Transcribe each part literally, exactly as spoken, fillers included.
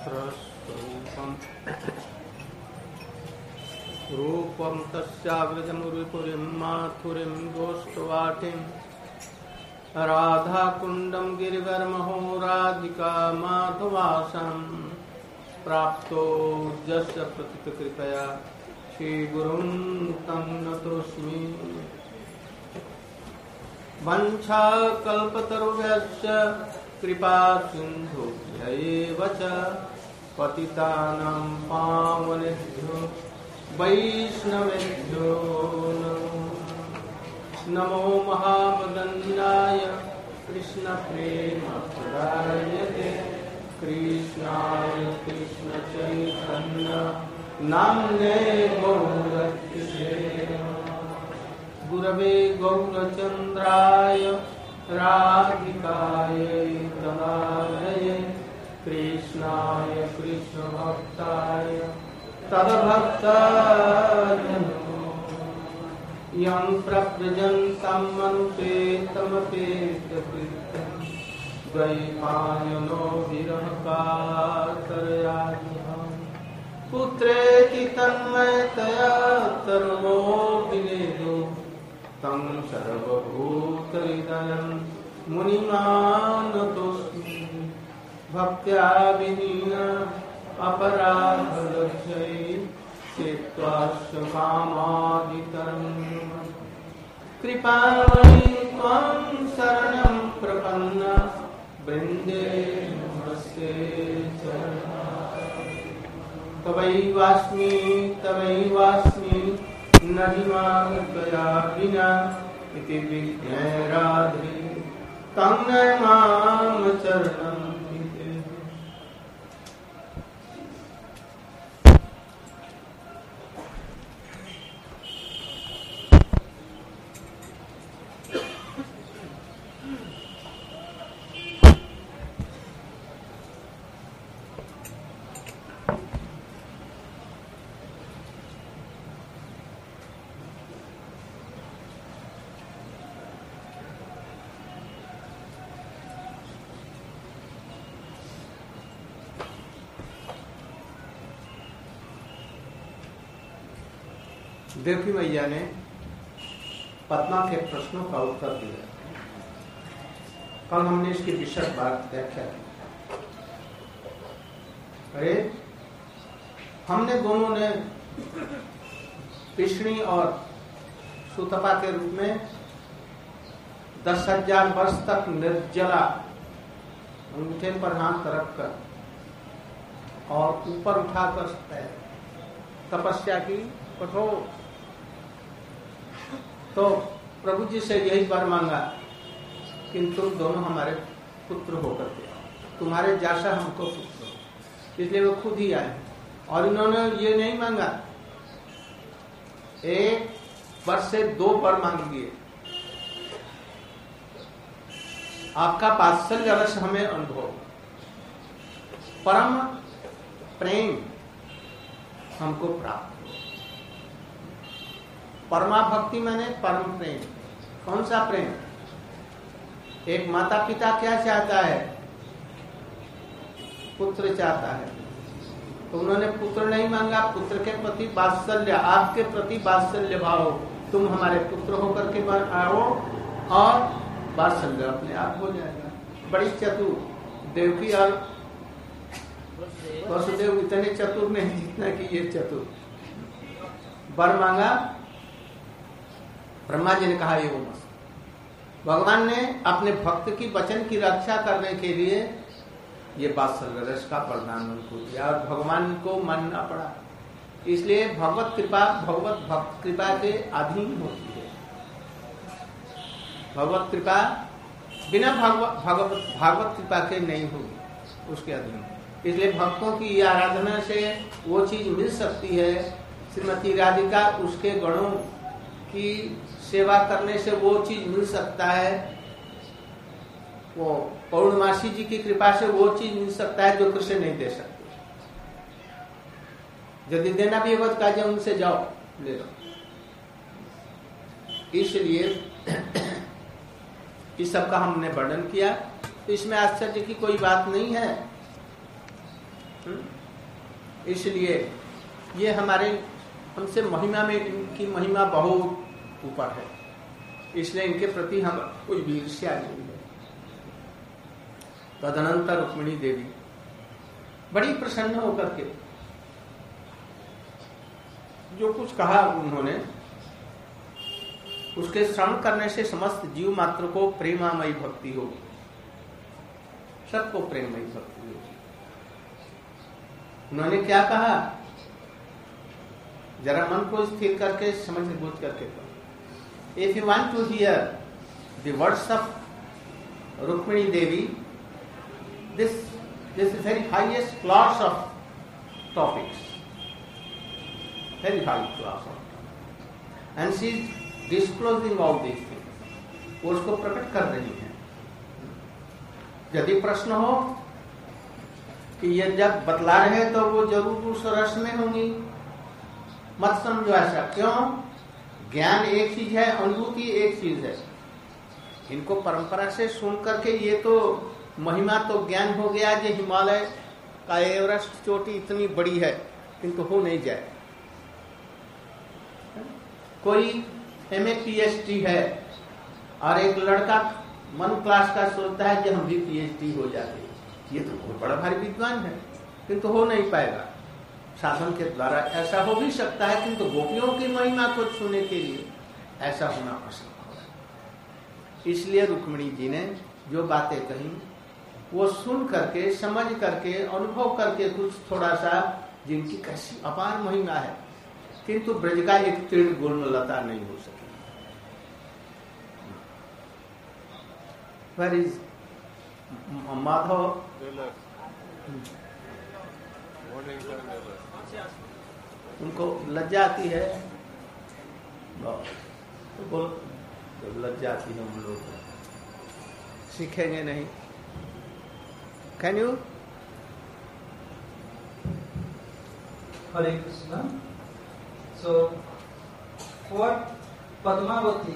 सहस्रस्वरूपम् रूपं तस्याग्रजमुरिपुरीं माथुरीं गोष्ठवाटिं राधाकुण्डं गिरिवरमहो राधिका माधवासं प्राप्तो यस्य प्रतिकृपया श्रीगुरुं तं नतोऽस्मि। वंशाकल्पतरुभ्यश्च कृपा सिन्धुभ्यैव च पतितानां पावनेभ्यो वैष्णवेभ्यो नमो नमो महामदन्याय कृष्णप्रेमप्रदायते कृष्णाय कृष्णचैतन्य नाम्ने गौरक्षसे गुरवे गौरचन्द्राय राधिकायै तदालये कृष्णाय कृष्णभक्ताय तद्भक्ताय यं प्रव्रजन्तं मनुपेतमपेतकृत्यं द्वैपायनो विरहकातरयामहं पुत्रेति तन्मयतया तरुणो विनेदो तं सर्वभूतहृदयं मुनिमानतोऽस्मि। भक्त्या विहीना अपराधलक्ष्यै चेत्त्वाश्च कामादितरम् कृपामयि त्वां शरणं प्रपन्ना वृन्दे नमस्ते चरणारविन्दे। तवैवास्मि तवैवास्मि नहिमार्गया विना इति विज्ञाय राधे तं न मां चरणं विदे। देवकी मैया ने पद्मा के प्रश्नों का उत्तर दिया। कल हमने इसकी विशद बात व्याख्या की। अरे हमने दोनों ने पिष्णी और सुतपा के रूप में दस हजार वर्ष तक निर्जला अंगूठे पर हाथ रखकर और ऊपर उठाकर तपस्या की कठोर। तो प्रभु जी से यही वर मांगा कि तुम दोनों हमारे पुत्र होकर के आओ, तुम्हारे जैसा हमको पुत्र हो। इसलिए वो खुद ही आए और इन्होंने ये नहीं मांगा एक वर्ष से दो वर मांग लिए। आपका वात्सल्य रस हमें अनुभव, परम प्रेम हमको प्राप्त। परमा भक्ति माने परम प्रेम। कौन सा प्रेम? एक माता पिता क्या चाहता है? पुत्र चाहता है। तो उन्होंने पुत्र नहीं मांगा, पुत्र के प्रति वात्सल्य, आपके प्रति वात्सल्य भाव, तुम हमारे पुत्र होकर के आओ और वात्सल्य अपने आप हो जाएगा। बड़ी चतुर देवकी और वसुदेव इतने चतुर नहीं जितना कि ये चतुर। वर मांगा, ब्रह्मा जी ने कहा ये वो मस्त। भगवान ने अपने भक्त की वचन की रक्षा करने के लिए ये वात्सल्य रस का प्रदान उनको दिया और भगवान को मानना पड़ा। इसलिए भगवत कृपा भगवत भक्त कृपा के अधीन होती है। भगवत कृपा बिना भगवत भगवत भागवत कृपा के नहीं होगी, उसके अधीन। इसलिए भक्तों की आराधना से वो चीज मिल सकती है। श्रीमती राधिका उसके गणों की सेवा करने से वो चीज मिल सकता है। वो पौर्णमासी जी की कृपा से वो चीज मिल सकता है जो कृष्ण नहीं दे सकते। यदि देना भी होगा तो कहा उनसे जाओ ले लो। इसलिए इस सब का हमने वर्णन किया। तो इसमें आश्चर्य की कोई बात नहीं है। इसलिए ये हमारे हमसे महिमा में इनकी महिमा बहुत ऊपर है, इसलिए इनके प्रति हम कोई भी ईर्ष्या नहीं है। तदनंतर रुक्मिणी देवी बड़ी प्रसन्न होकर के जो कुछ कहा उन्होंने, उसके श्रवण करने से समस्त जीव मात्र को प्रेमामयी भक्ति होगी, सबको प्रेममयी भक्ति होगी। उन्होंने क्या कहा, जरा मन को स्थिर करके समझ बूझ करके कहो। If you want to hear the words of Rukmini Devi, this this is very highest class of topics, very high class of, and she is disclosing all these things, वो उसको प्रकट कर रही है। यदि प्रश्न हो कि ये जब बतला रहे तो वो जरूर उस रस में होंगी, मत समझो ऐसा। क्यों? ज्ञान एक चीज है, अनुभूति एक चीज है। इनको परंपरा से सुन करके ये तो महिमा तो ज्ञान हो गया, जो हिमालय का एवरेस्ट चोटी इतनी बड़ी है, किंतु हो नहीं जाए। कोई M A P H D है और एक लड़का मन क्लास का सोचता है कि हम भी पी एच डी हो जाते, ये तो बहुत बड़ा भारी विद्वान है, किंतु हो नहीं पाएगा साधन के द्वारा। ऐसा हो भी सकता है, किंतु गोपियों की महिमा को छूने के लिए ऐसा होना असंभव है। इसलिए रुक्मिणी जी ने जो बातें कही वो सुन करके, समझ करके, अनुभव करके कुछ थोड़ा सा, जिनकी कैसी अपार महिमा है, किंतु ब्रज का एक तीर्ण गुणलता नहीं हो सकी। Where is Madhav? उनको लज्जा आती है, तो बोल, जब लज्जा आती है हम लोग सीखेंगे नहीं। Can you? Hare Krishna. So, what Padmavati,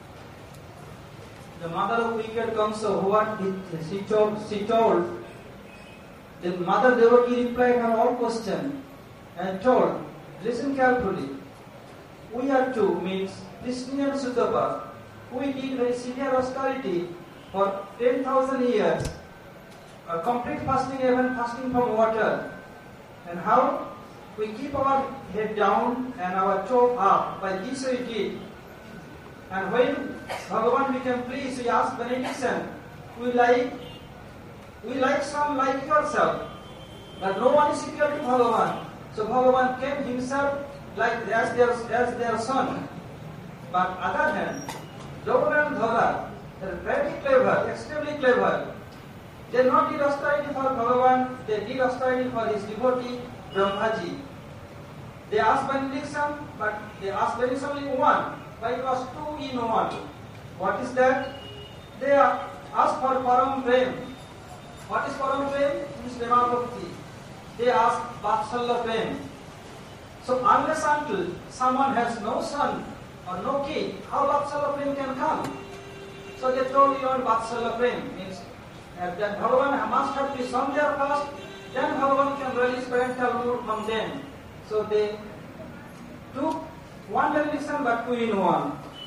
the mother of wicked Kamsa, what did she told, she told, the mother Devaki replied her all question and told, listen carefully, we are two, means Krishna and Sudaba, we did very severe austerity for ten thousand years, a complete fasting, even fasting from water, and how we keep our head down and our toe up. By this we did. And when Bhagavan became pleased, we asked benediction. We like, we like some like yourself, but no one is equal to Bhagavan. So Bhagavan came himself like as their as their son. But other hand, Ravan and Dhara, they are very clever, extremely clever. They not did austerity for Bhagavan; they did austerity for his devotee Brahmaji. They asked benediction, but they asked benediction only one, but it was two in one. What is that? They asked for Param Prem. What is Param Prem? It is Prema Bhakti. They asked Vatsalya Prem. So unless until someone has no son or no kid, how Vatsalya Prem can come? So they told you on Vatsalya Prem, means uh, that Bhagavan must have to be son there first, then Bhagavan can release parental mood from them. So they took one benediction but two in one.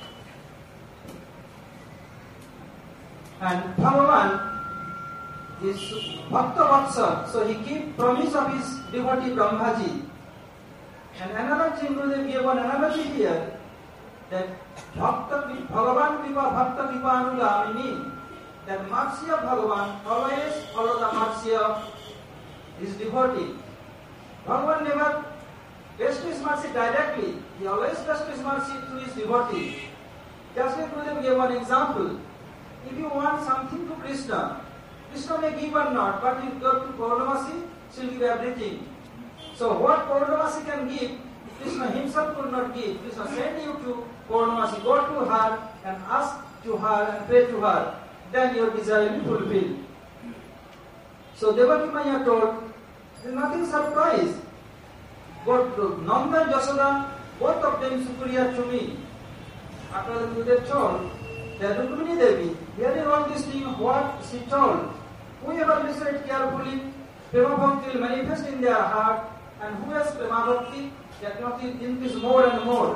And Bhagavan is Bhakta Vatsa, so he keep promise of his devotee Brahmaji. And another thing, they gave one analogy here, that Bhakta Bhagavan Viva Bhakta Viva Anugamini, that mercy of Bhagavan always follow the mercy of his devotee. Bhagavan never bestows his mercy directly, he always bestows his mercy to his devotee. Just like Gurudev gave one example. If you want something to Krishna, Krishna may give or not, but you go to Purnamasi, she will give everything. So what Purnamasi can give, Krishna himself could not give. Krishna send you to Purnamasi, go to her and ask to her and pray to her. Then your desire will be fulfilled. So Devaki Maya told, there is nothing surprise. But Nanda and Yashoda, both of them superior to me. After the Gurudev told, that Rukmini Devi, hearing all these things, what she told, whoever listened carefully, Prema Bhakti will manifest in their heart, and who has Prema Bhakti, that Bhakti increase more and more.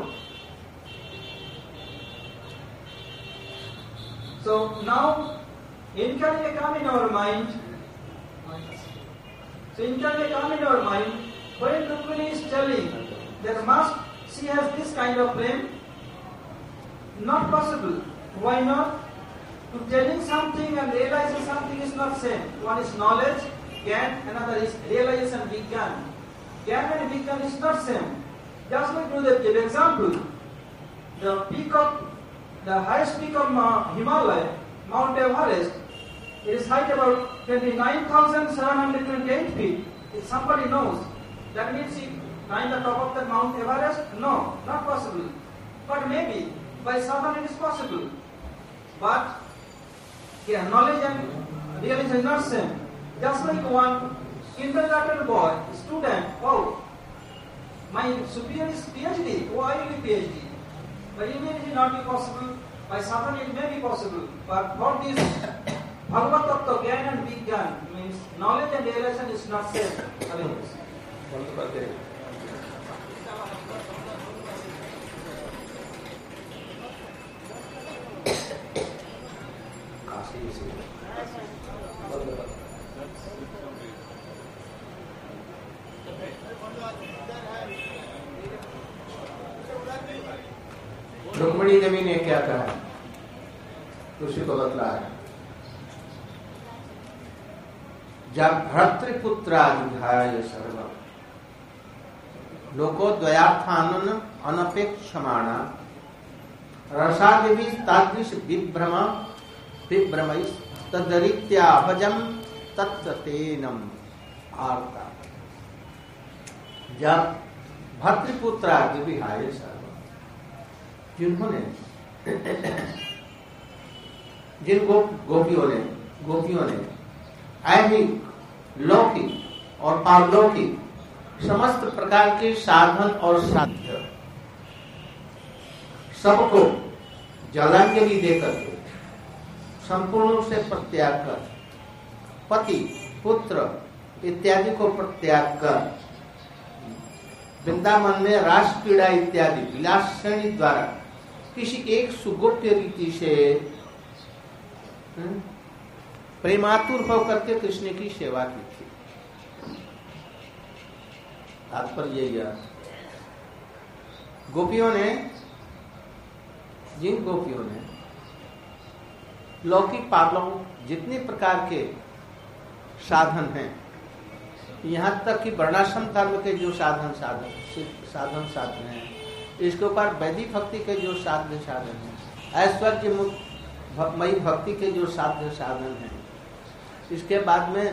So now, income may come in our mind. So income may come in our mind. When Rukmini is telling that must she has this kind of flame, not possible. Why not? To telling something and realizing something is not same. One is knowledge, Gyan, another is realization, Vigyan. Gyan and Vigyan is not same. Just like to give example, the peak of the highest peak of uh, Himalaya, Mount Everest, it is height about twenty-nine thousand seven hundred twenty-eight feet. If somebody knows, that means he climb the top of the Mount Everest? No, not possible. But maybe by sadhana it is possible. But yeah, knowledge and realization is not same. Just like one kindergarten boy, student, oh, my superior is PhD, oh, I will be PhD. But it may not be possible. By sadhana it may be possible. But for this Bhagavad Tattva, Gyan and Vigyan, means knowledge and realization is not same. Rukmini Devi ने क्या कहा उसी को बतलाया। जब भर्तृपुत्राधिधाय सर्व लोको द्वयार्थानन अनपेक्षमाणा रसादिवि तादृश विभ्रम विभ्रमई तदरीत्या भजम तत्तेनम आर्ता। जब भर्तृपुत्राधिविहाय सर्व जिन्होंने जिन गो, गोपियों ने गोपियों ने ऐहिक लौकिक और पारलौकिक समस्त प्रकार के साधन और साध्य सबको जलांजलि देकर के संपूर्ण रूप से प्रत्याग कर पति पुत्र इत्यादि को प्रत्याग कर वृंदावन में रास क्रीड़ा इत्यादि विलास श्रेणी द्वारा किसी एक सुगुप्त रीति से प्रेमातुर होकर के कृष्ण की सेवा की थी। तात्पर्य यही है, गोपियों ने जिन गोपियों ने लौकिक पारलौकिक जितने प्रकार के साधन हैं, यहाँ तक कि वर्णाश्रम धर्म के जो साधन साधन साधन साधन हैं, इसके ऊपर वैदिक भक्ति के जो साध्य साधन हैं, ऐश्वर्य मई भक्ति के जो साध्य साधन हैं, इसके बाद में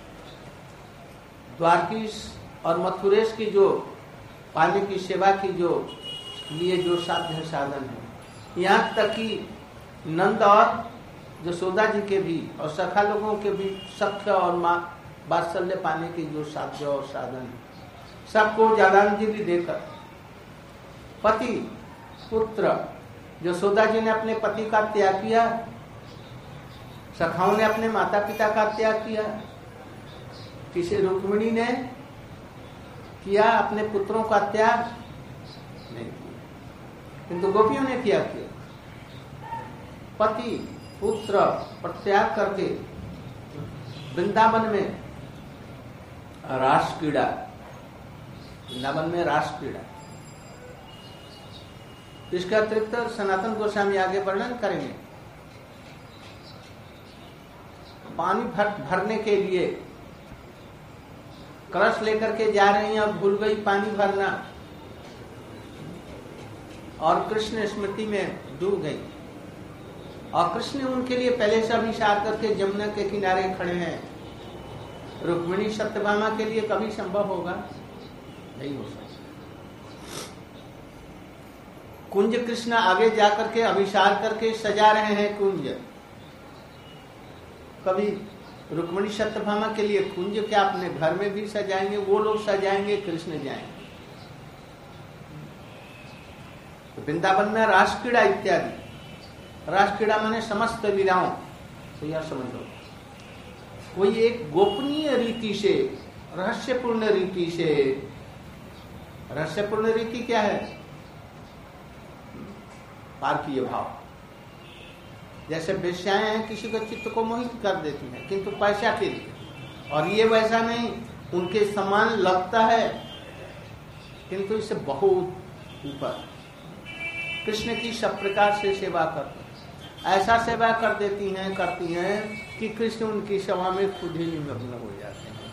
द्वारकीश और मथुरेश की जो पानी की सेवा की जो लिए जो साध्य साधन है, यहाँ तक कि नंद और यशोदा जी के भी और सखा लोगों के भी सख्य और माँ वात्सल्य पाने के जो साध्य और साधन है, सबको जलांजलि देकर पति पुत्र यशोदा जी ने अपने पति का त्याग किया, सखाओं ने अपने माता पिता का त्याग किया, किसी रुक्मिणी ने किया अपने पुत्रों का त्याग नहीं किया, किंतु गोपियों ने क्या किया, पति पुत्र प्रत्याग करके वृंदावन में रास क्रीड़ा वृंदावन में रास क्रीड़ा इसका अतिरिक्त सनातन गोस्वामी आगे वर्णन करेंगे। पानी भर भरने के लिए कलश लेकर के जा रही हैं और भूल गई पानी भरना और कृष्ण स्मृति में डूब गई और कृष्ण उनके लिए पहले से अभिषेक करके जमुना के किनारे खड़े हैं। रुक्मिणी सत्यभामा के लिए कभी संभव होगा? नहीं हो सकता। कुंज कृष्ण आगे जाकर के अभिषेक करके सजा रहे हैं कुंज, कभी रुक्मिणी सत्यभामा के लिए कुंज क्या अपने घर में भी सजाएंगे, वो लोग सजाएंगे, कृष्ण जाएंगे। तो वृंदावन में रास क्रीड़ा इत्यादि, रास क्रीड़ा माने समस्त लीलाओं, तो यह समझ लो कोई एक गोपनीय रीति से, रहस्यपूर्ण रीति से, रहस्यपूर्ण रीति क्या है? पारकीय भाव। जैसे वेश्याएं किसी को चित्त को मोहित कर देती हैं, किंतु पैसा के लिए, और ये वैसा नहीं, उनके समान लगता है किंतु इससे बहुत ऊपर कृष्ण की सब प्रकार से सेवा करते हैं। ऐसा सेवा कर देती हैं, करती हैं कि कृष्ण उनकी सेवा में खुद ही निमग्न हो जाते हैं।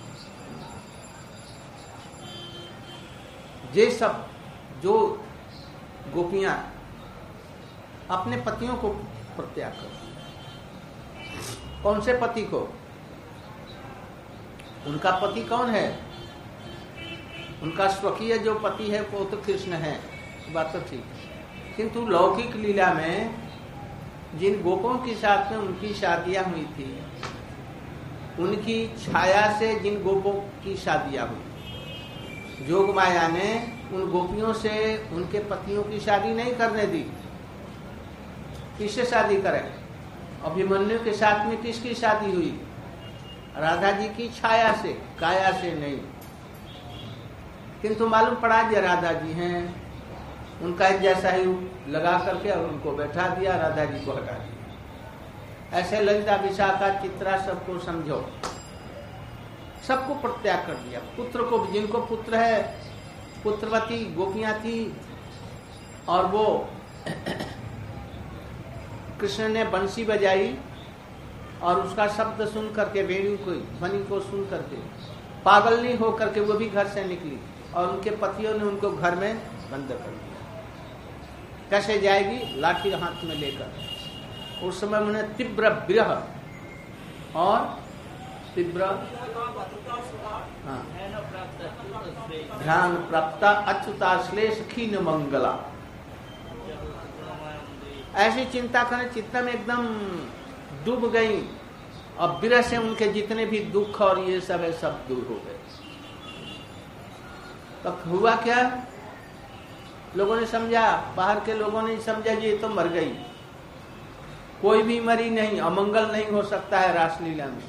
ये सब जो गोपियां अपने पतियों को प्रत्याग करती हैं। कौन से पति को? उनका पति कौन है? उनका स्वकीय जो पति है वो तो कृष्ण है, बात तो ठीक है, किंतु लौकिक लीला में जिन गोपों के साथ में उनकी शादियां हुई थी, उनकी छाया से जिन गोपों की शादियां हुई, जोग माया ने उन गोपियों से उनके पतियों की शादी नहीं करने दी। किससे शादी करें? अभिमन्यु के साथ में किसकी शादी हुई? राधा जी की छाया से, काया से नहीं। किंतु मालूम पड़ा ये राधा जी हैं, उनका एक जैसा ही लगा करके और उनको बैठा दिया, राधा जी को हटा दिया। ऐसे ललिता, विशाखा, चित्रा सबको समझो, सबको प्रत्याग कर दिया। पुत्र को, जिनको पुत्र है, पुत्रवती गोपियां थी, और वो कृष्ण ने बंसी बजाई और उसका शब्द सुन करके, वेणु को, ध्वनि को सुन करके पागल नहीं हो करके वो भी घर से निकली, और उनके पतियों ने उनको घर में बंद कर दिया। कैसे जाएगी? लाठी हाथ में लेकर। उस समय उन्हें तीव्र विरह और तीव्र ध्यान प्राप्त अच्युताश्लेष खीन मंगला, ऐसी चिंता करें, चित्त में एकदम डूब गई, और विरह से उनके जितने भी दुख और ये सब है सब दूर हो गए। तब हुआ क्या? लोगों ने समझा, बाहर के लोगों ने समझा ये तो मर गई, कोई भी मरी नहीं, अमंगल नहीं हो सकता है रासलीला में।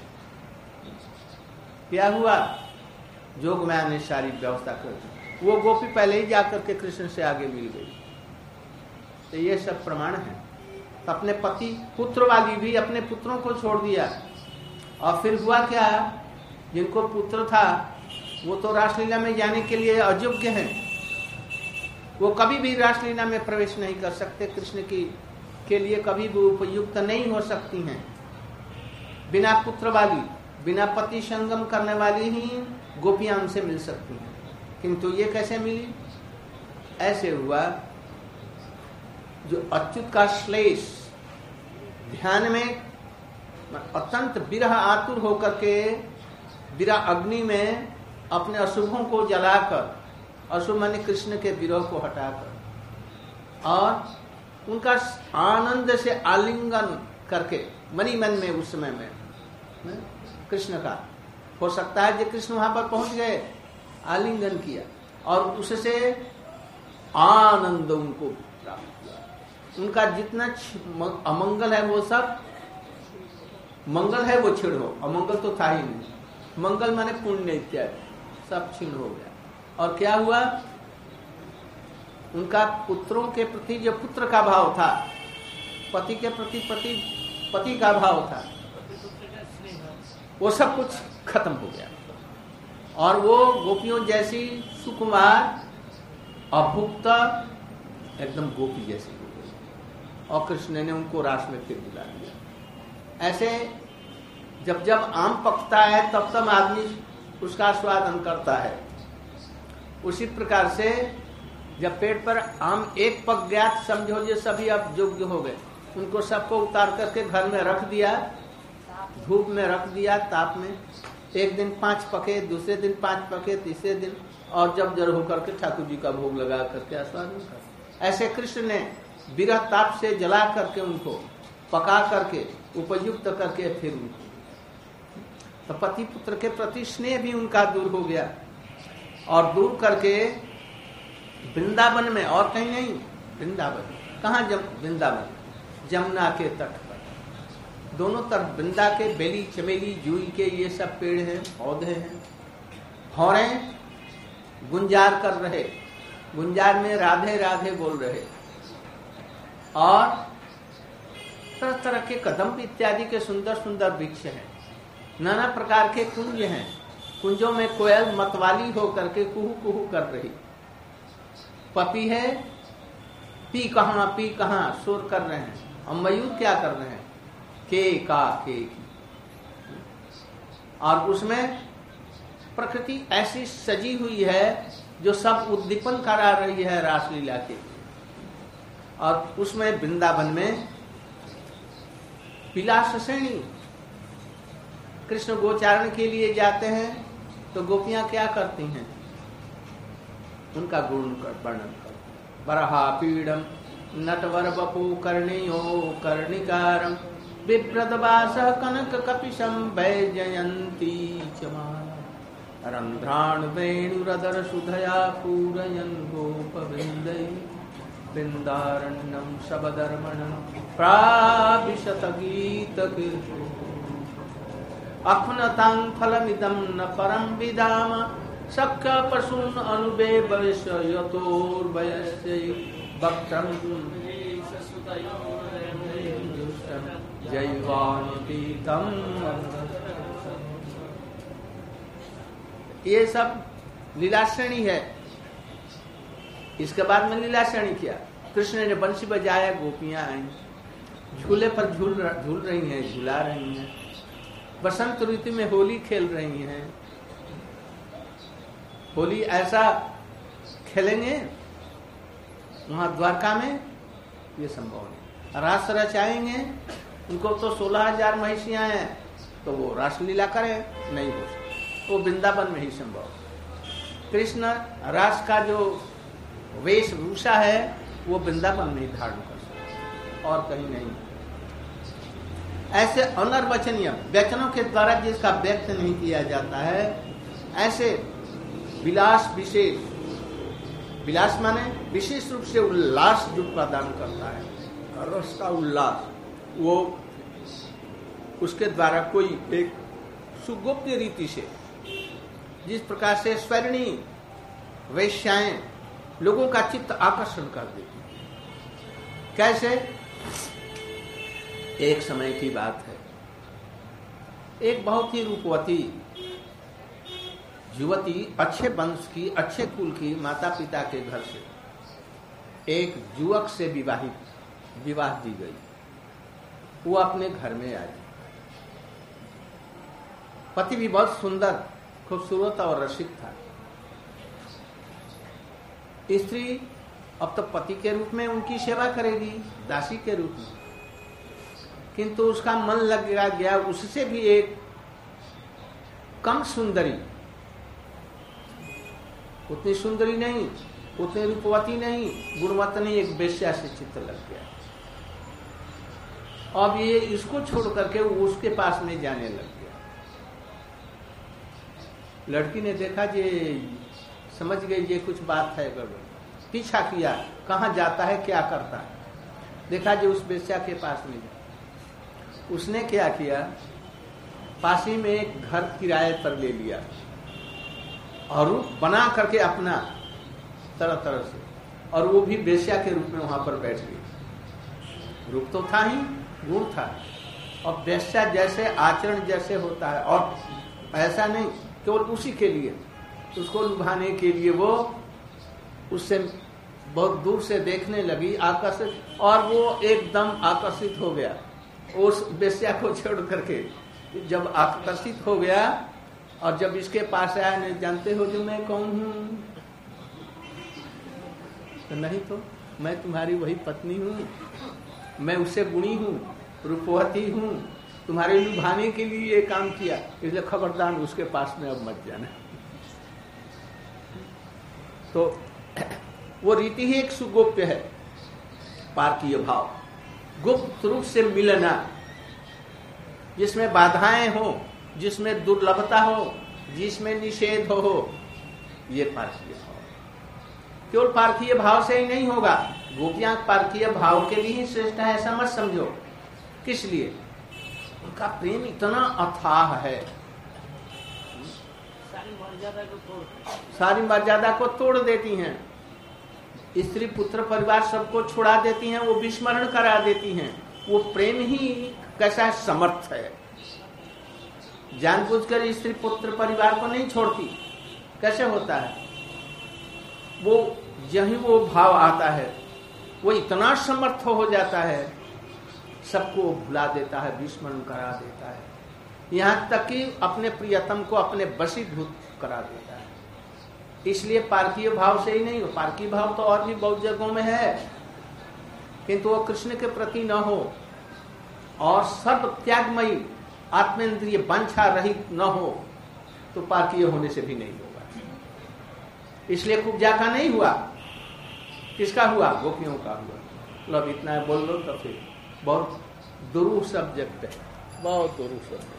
क्या हुआ? जोग माया ने सारी व्यवस्था कर दी। वो गोपी पहले ही जाकर के कृष्ण से आगे मिल गई। तो ये सब प्रमाण है। तो अपने पति, पुत्र वाली भी अपने पुत्रों को छोड़ दिया, और फिर हुआ क्या? जिनको पुत्र था वो तो रासलीला में जाने के लिए अयोग्य हैं, वो कभी भी रासलीला में प्रवेश नहीं कर सकते, कृष्ण की के लिए कभी भी उपयुक्त नहीं हो सकती हैं। बिना पुत्र वाली, बिना पति संगम करने वाली ही गोपियां उनसे मिल सकती हैं। किंतु ये कैसे मिली? ऐसे हुआ, जो अच्युत का श्लेष ध्यान में अत्यंत विरह आतुर होकर के विरह अग्नि में अपने अशुभों को जलाकर, अशुभ माने कृष्ण के विरह को हटाकर, और उनका आनंद से आलिंगन करके मनी मन में, उस समय में कृष्ण का हो सकता है जो कृष्ण वहां पर पहुंच गए, आलिंगन किया और उससे आनंद उनको प्राप्त हुआ। उनका जितना अमंगल है वो सब, मंगल है वो छिड़ हो, अमंगल तो था ही नहीं, मंगल माने पुण्य इत्यादि सब छिड़ हो गया। और क्या हुआ? उनका पुत्रों के प्रति जो पुत्र का भाव था, पति के प्रति पति पति का भाव था, वो सब कुछ खत्म हो गया। और वो गोपियों जैसी सुकुमार अभुक्त एकदम गोपी जैसी हो गई, और कृष्ण ने उनको रास में फिर बुला दिया। ऐसे जब जब आम पकता है तब तब आदमी उसका स्वादन करता है। उसी प्रकार से जब पेट पर आम एक पक गया, समझो ये सभी अब योग्य हो गए, उनको सबको उतार करके घर में रख दिया, धूप में रख दिया, ताप में। एक दिन पांच पके, दूसरे दिन पांच पके, तीसरे दिन, और जब जड़ होकर के ठाकुर जी का भोग लगा करके आस्वादन कर। ऐसे कृष्ण ने विरह ताप से जला करके उनको पका करके उपयुक्त करके फिर उनको, तो पति पुत्र के प्रति स्नेह भी उनका दूर हो गया। और दूर करके वृंदावन में, और कहीं नहीं, वृंदावन कहाँ? जब वृंदावन, जमुना के तट पर दोनों तरफ वृंदा के बेली चमेली जूई के ये सब पेड़ हैं, पौधे हैं। भौरें गुंजार कर रहे, गुंजार में राधे राधे बोल रहे, और तरह तरह के कदम इत्यादि के सुंदर सुंदर वृक्ष हैं। नाना प्रकार के कुंज हैं, कुंजों में कोयल मतवाली होकर के कुहू कुहू कर रही। पपी है, पी कहाँ पी कहाँ शोर कर रहे हैं। और मयूर क्या कर रहे हैं, के का के की। और उसमें प्रकृति ऐसी सजी हुई है जो सब उद्दीपन करा रही है रासलीला के। और उसमें वृंदावन में विलास श्रेणी, कृष्ण गोचारण के लिए जाते हैं तो गोपियां क्या करती हैं, उनका गुण वर्णन कर। बरहा पीड़म नटवर बपू कर्णियो कर्णिकारम विप्रदवास कनक कपिशम वैजयंती चमाला रंध्राण वेणुरदर सुधया पूरयन् गोपवृंदै वृंदारण्यम शबदर्मणं प्राविशत गीत अखुनतां फलमिदं न परं विदाम सख्य पशून् अनुबेवस्य यतोर्वयस्य वक्त्रं जैवानुतीतं। ये सब लीलाश्रेणी है। इसके बाद में लीलाश्रेणी किया, कृष्ण ने बंसी बजाया, गोपियां आई, झूले पर झूल झूल रही हैं, झूला रही हैं। बसंत ऋतु में होली खेल रही हैं। होली ऐसा खेलेंगे वहां द्वारका में, ये संभव नहीं। रास रचाएंगे, उनको तो सोलह हजार महिषियां हैं, तो वो रासलीला करें, नहीं हो सकता, वो वृंदावन में ही संभव। कृष्ण रास का जो वेशभूषा है वो वृंदावन में ही धारण कर सकते, और कहीं नहीं। ऐसे अनर्वचनीय वचनों के द्वारा जिसका व्यक्त नहीं किया जाता है, ऐसे विलास विशेष, विलास माने विशेष रूप से उल्लास जो प्रदान करता है, रस का उल्लास, वो उसके द्वारा कोई एक सुगोप्य रीति से, जिस प्रकार से स्वर्णी वेश्याएं लोगों का चित्त आकर्षण कर देती। कैसे? एक समय की बात है, एक बहुत ही रूपवती युवती, अच्छे वंश की, अच्छे कुल की, माता पिता के घर से एक युवक से विवाहित विवाह दी गई। वो अपने घर में आई। पति भी बहुत सुंदर, खूबसूरत और रसिक था। स्त्री अब तो पति के रूप में उनकी सेवा करेगी, दासी के रूप में, किंतु उसका मन लग गया उससे भी एक कम सुंदरी, उतनी सुंदरी नहीं, उतनी रूपवती नहीं, गुणवत्ता नहीं, एक वेश्या से चित्त लग गया। अब ये इसको छोड़ करके वो उसके पास में जाने लग गया। लड़की ने देखा जे समझ गई ये कुछ बात है गड़बड़, पीछा किया, कहाँ जाता है, क्या करता है। देखा जो उस वेश्या के पास में जा, उसने क्या किया, पासी में एक घर किराए पर ले लिया और रूप बना करके अपना तरह तरह से, और वो भी वेश्या के रूप में वहां पर बैठ गई। रूप तो था ही, गुण था। और वेश्या जैसे आचरण जैसे होता है, और ऐसा नहीं केवल उसी के लिए, उसको लुभाने के लिए वो उससे बहुत दूर से देखने लगी, आकर्षित, और वो एकदम आकर्षित हो गया उस वेश्या को छोड़ करके। जब आकर्षित हो गया और जब इसके पास आया, नहीं जानते हो जो मैं कौन हूं? तो नहीं तो मैं तुम्हारी वही पत्नी हूं, मैं उससे गुणी हूं, रूपवती हूं, तुम्हारे लुभाने के लिए ये काम किया, इसलिए खबरदार उसके पास में अब मत जाना। तो वो रीति ही एक सुगोप्य है, पार्कीय भाव, गुप्त रूप से मिलना, जिसमें बाधाएं हो, जिसमें दुर्लभता हो, जिसमें निषेध हो, हो ये पार्कीय भाव। केवल पार्कीय भाव से ही नहीं होगा, गोपियां पार्कीय भाव के लिए ही श्रेष्ठ है, ऐसा मत समझो। किस लिए? उनका प्रेम इतना अथाह है, सारी मर्यादा को तोड़ देती हैं, स्त्री पुत्र परिवार सबको छुड़ा देती हैं, वो विस्मरण करा देती हैं। वो प्रेम ही कैसा समर्थ है, जानबूझकर स्त्री पुत्र परिवार को नहीं छोड़ती। कैसे होता है? वो यही वो भाव आता है, वो इतना समर्थ हो जाता है, सबको भुला देता है, विस्मरण करा देता है, यहाँ तक कि अपने प्रियतम को अपने वशीभूत करा देता है। इसलिए पारकीय भाव से ही नहीं हो, पारकीय भाव तो और भी बहुत जगहों में है, किंतु वो कृष्ण के प्रति न हो और सर्व त्यागमयी आत्मेंद्रिय वांछा रहित न हो तो पारकीय होने से भी नहीं होगा। इसलिए कुब्जा का नहीं हुआ, किसका हुआ? गोपियों का हुआ। लो अब इतना बोल लो तो फिर बहुत दुरूह सब्जेक्ट है, बहुत दुरूह सब्जेक्ट।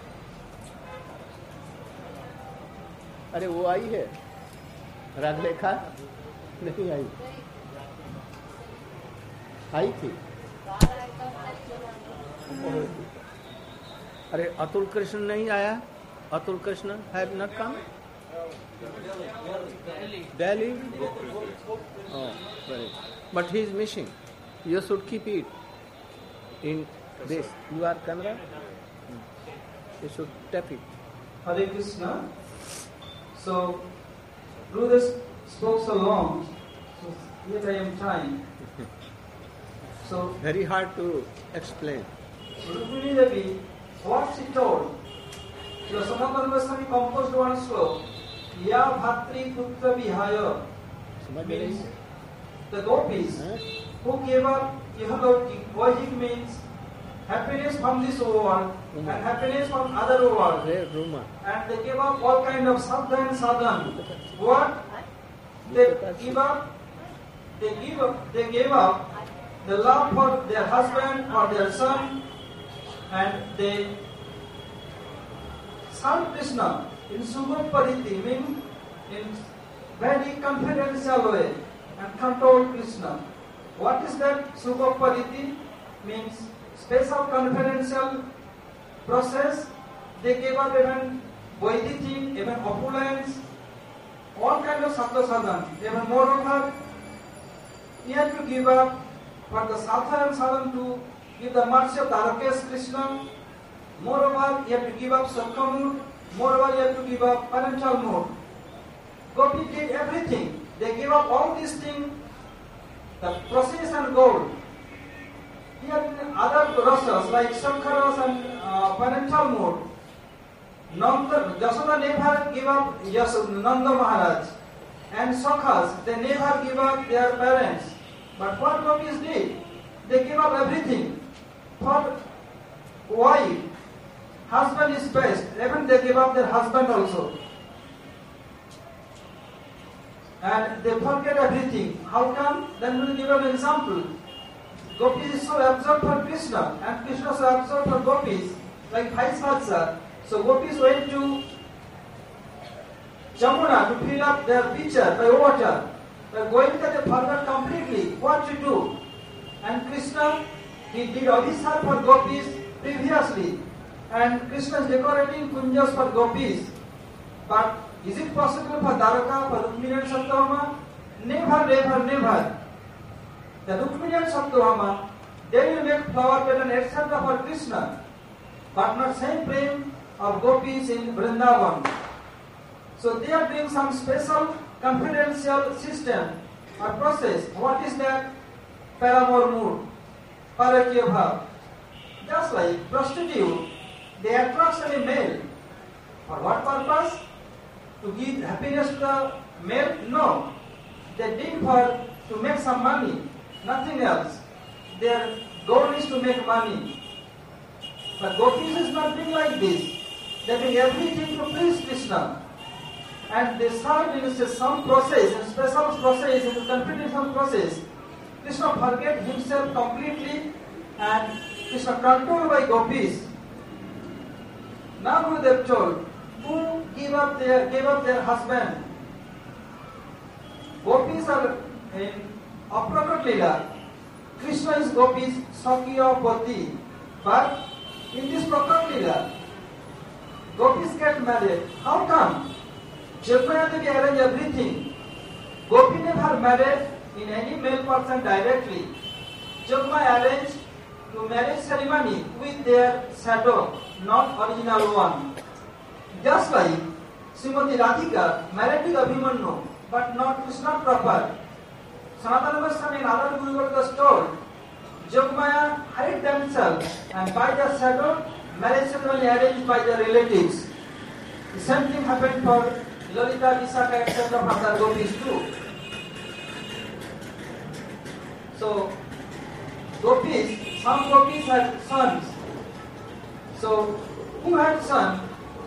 अरे वो आई है राजलेखा? नहीं आई, आई थी। अरे अतुल कृष्ण नहीं आया? Atul Krishna have not come? Delhi? Oh, very. But he is missing. You should keep it in this. You are camera? You should tap it. Hare Krishna. So, Gurudev spoke so long, so yet I am trying. So, very hard to explain. Rukmini Devi, what she told, the Sanatana Goswami composed one sloka. Ya Bhatri Putra Vihaya means the gopis huh? who gave up Ihalokik. Vajik means happiness from this world Ruma. And happiness from other world. Ruma. And they gave up all kind of sadhan and sadhan. What? They give up, they give up, they gave up the love for their husband or their son, and they serve Krishna in Sugopariti, means in very confidential way, and control Krishna. What is that Sugopariti? Means special confidential process. They gave up even Vaiditi, even opulence, all kind of Sattva sadhan. Even moreover, you have to give up for the Sattva and sadhan to give the mercy of the Arakesh Krishna. Moreover, you have to give up Sakkamud. Moreover, you have to give up parental mode. Gopi did everything. They gave up all these things, the process and goal. Here in other rasas like Sakharas and uh, parental mode, Nanda, Jasoda never give up yes, Nanda Maharaj. And Sakhas, they never give up their parents. But what Gopis did? They gave up everything. For wife, husband is best. Even they give up their husband also. And they forget everything. How come? Then we will give an example. Gopis is so absorbed for Krishna, and Krishna is so absorbed for Gopis, like vice versa. So Gopis went to Jamuna to fill up their pitcher by water. But Goenka they forgot completely what to do. And Krishna, he did Abhisar for Gopis previously. And Krishna is decorating kunjas for Gopis. But is it possible for Dwaraka, for Rukmini and Satyabhama? Never, never, never. The Rukmini and Satyabhama, they will make flower pattern et cetera for Krishna, but not same prem of Gopis in Vrindavan. So they are doing some special confidential system or process. What is that? Paramour mood, Parakya bhav. Just like prostitute, they attract a male. For what purpose? To give happiness to the male? No. They did for to make some money, nothing else. Their goal is to make money. But Gopis is not doing like this. They do everything to please Krishna. And they serve in some process, in special process, in confidential process. Krishna forget himself completely and Krishna controlled by Gopis. Now they have told, who give up their gave up their husband? Gopis are in Aprakat Leela. Krishna is Gopis Sakya Pati. But in this Prakar Lila, gopis get married. How come? Jogmaya Devi arrange everything. Gopi never married in any male person directly. Jogmaya arranged to marriage ceremony with their shadow, not original one. Just like Srimati Radhika married with Abhimanyu, but not is not proper. Sanatana Goswami and other Guru Vargas told, Jogmaya hide themselves and by the shadow, marriage ceremony arranged by the relatives. The same thing happened for Lalita, Visakha, et cetera from the gopis too. So, gopis, some gopis had sons. So, who had sons?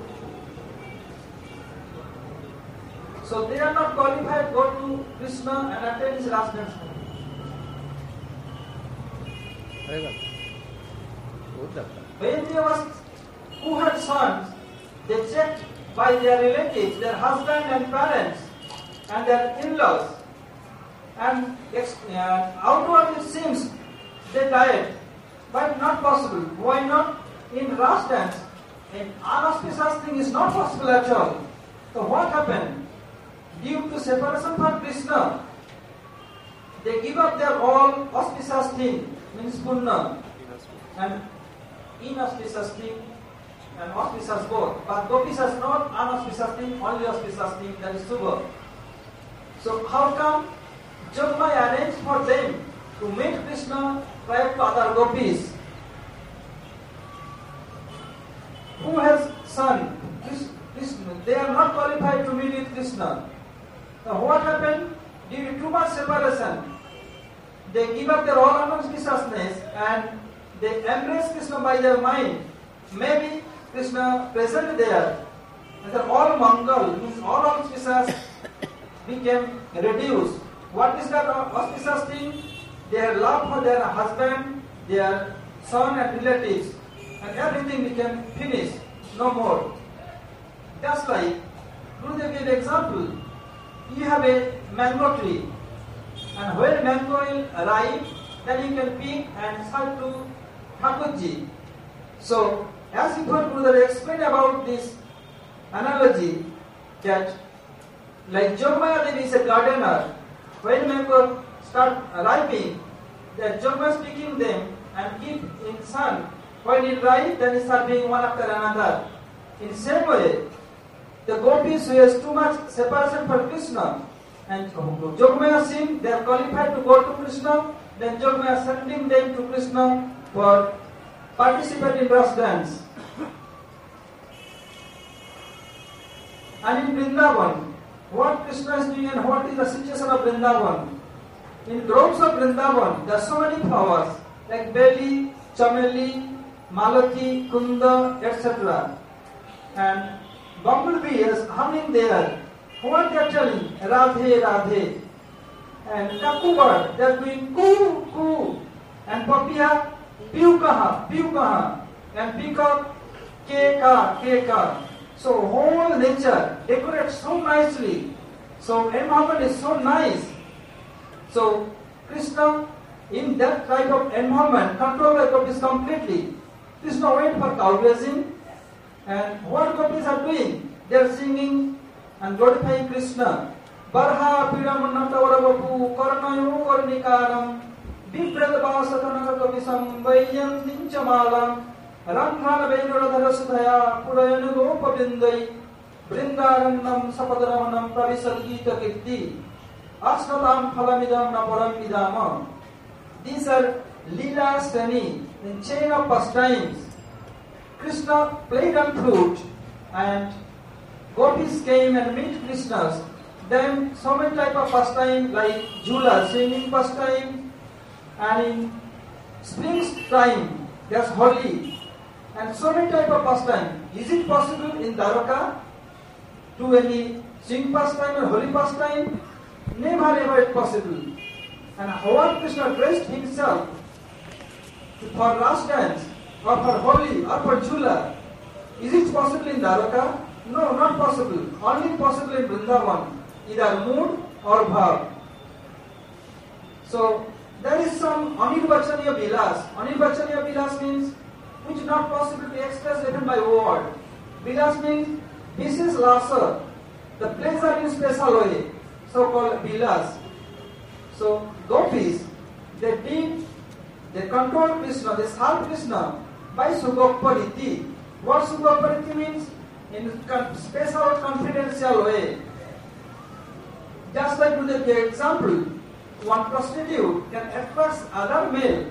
So they are not qualified to go to Krishna and attend his last dance. When they was who had sons, they checked by their relatives, their husband and parents, and their in-laws. And uh, outward it seems they died, but not possible. Why not? In last dance, an unauspicious thing is not possible at all. So what happened? Due to separation from Krishna, they give up their all auspicious thing, means punna, and inauspicious thing, and auspicious both. But gopis has not unauspicious thing, only auspicious thing, that is subha. So how come Jogmaya arranged for them to meet Krishna prior to other gopis? Who has son? Krishna. They are not qualified to meet with Krishna. Now what happened? Due to too much separation, they give up their all unauspiciousness and they embrace Krishna by their mind. Maybe Krishna present there, and the all mangal, means all auspicious became reduced. What is that auspicious thing? Their love for their husband, their son and relatives, and everything became finished, no more. Just like Gurudev gave example. You have a mango tree, and when mango will ripe, then you can pick and serve to Thakurji. So, as you heard Gurudev explain about this analogy, that like Jogmaya Devi is a gardener, when mango start ripening, that Jogmaya is picking them and keep in sun. When it ripe, then it start being one after another. In same way, the gopis who has too much separation for Krishna and Jogmaya seem they are qualified to go to Krishna, then Jogmaya sending them to Krishna for participate in Ras dance. And in Vrindavan, what Krishna is doing and what is the situation of Vrindavan? In groves of Vrindavan, there are so many flowers like Beli, Chameli, Malati, Kunda, et cetera. And bumblebee is humming there. What they are telling? Radhe, Radhe. And cuckoo bird, they are doing coo, coo. And papaya, piu kaha, piu kaha. And peacock, ke ka, ke ka. So whole nature decorates so nicely. So environment is so nice. So Krishna, in that type of environment, control the gopis completely. Krishna went for cow grazing. And what gopis are doing? They are singing and glorifying Krishna. Barha pidam natavarapu karnayu karnikaram vipradvasatana kavisam vayyam dinchamalam ranghan vainuradhara sudhaya purayanu gopavindai vrindaranam sapadaranam pravisargita kirti asnatam phalamidam naparam vidama. These are Leela Stani, in chain of pastimes. Krishna played on flute and gopis came and meet Krishna. Then so many type of pastime like Jula, singing pastime, and in springtime there's Holi, and so many type of pastime. Is it possible in Dwaraka to any sing pastime or Holi pastime? Never ever it possible. And how Krishna dressed himself for last dance, or for Holi, or for Jula. Is it possible in Dwaraka? No, not possible. Only possible in Vrindavan, either mood or bhav. So, there is some Anirvachaniya Vilas. Anirvachaniya Vilas means which is not possible to express even by word. Vilas means Vises Lasa, the pleasure in special way, so-called Vilas. So gopis, they did, they control Krishna, they serve Krishna by Sugopariti. What Sugopariti means? In special confidential way. Just like to the example, one prostitute can attract other male,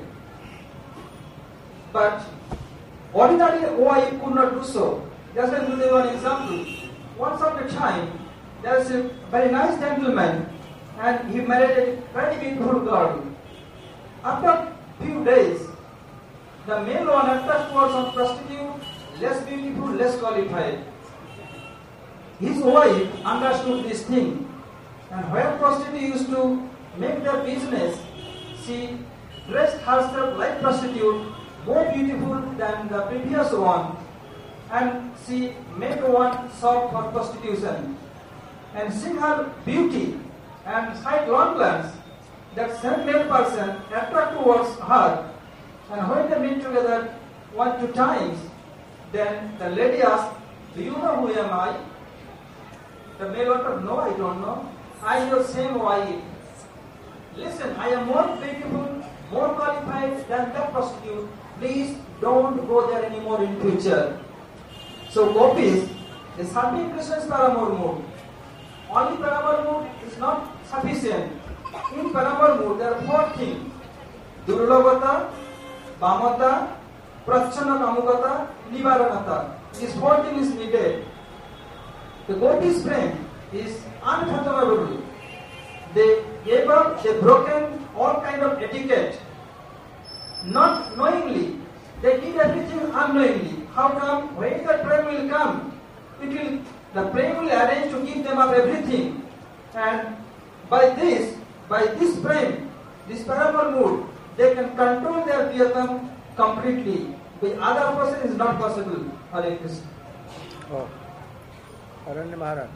but ordinary wife could not do so. Just like to give one example. Once upon a time, there is a very nice gentleman, and he married a very beautiful girl. After few days, the male one attracted towards some prostitute, less beautiful, less qualified. His wife understood this thing, and where prostitute used to make their business, she dressed herself like prostitute, more beautiful than the previous one, and she made one shop for prostitution. And seeing her beauty and sight long glance, that same male person attracted towards her, and when they meet together one two times, then the lady asked, "Do you know who am I?" The male answered, "No, I don't know. I am your same wife. Listen, I am more beautiful, more qualified than that prostitute. Please don't go there anymore in future." So gopis, the serving Krishna's paramour mood. Only paramour mood is not sufficient. In paramour mood, there are four things: Durlabhata, Vamata, Prachana Kamukata, Nivaranata. These four things is needed. The gopis' prem is unfathomable. They gave up, they broken all kind of etiquette. Not knowingly, they did everything unknowingly. How come? When the prem will come, it will, the prem will arrange to give them up everything. And by this, by this prem, this paramour mood, they can control their priyatam completely. With other person is not possible. Hare Krishna. Oh, Aranya Maharaj,